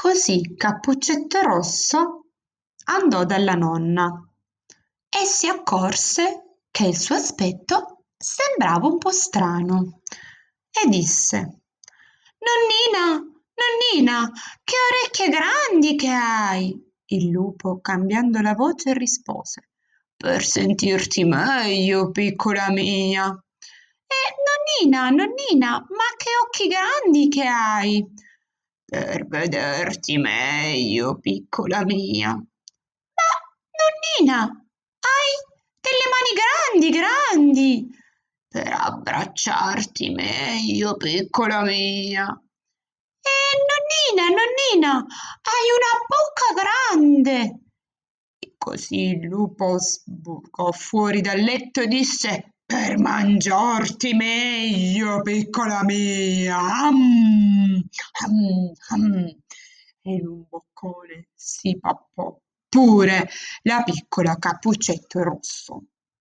Così Cappuccetto Rosso andò dalla nonna e si accorse che il suo aspetto sembrava un po' strano e disse: Nonnina, nonnina, che orecchie grandi che hai! Il lupo, cambiando la voce, rispose: Per sentirti meglio, piccola mia. Nonnina, nonnina, ma che occhi grandi che hai! Per vederti meglio, piccola mia. Ma, nonnina, hai delle mani grandi, grandi, per abbracciarti meglio, piccola mia. Nonnina, nonnina, hai una bocca grande. E così il lupo sbucò fuori dal letto e disse: Per mangiarti meglio, piccola mia. Am. E in un boccone si pappò pure la piccola Cappuccetto Rosso.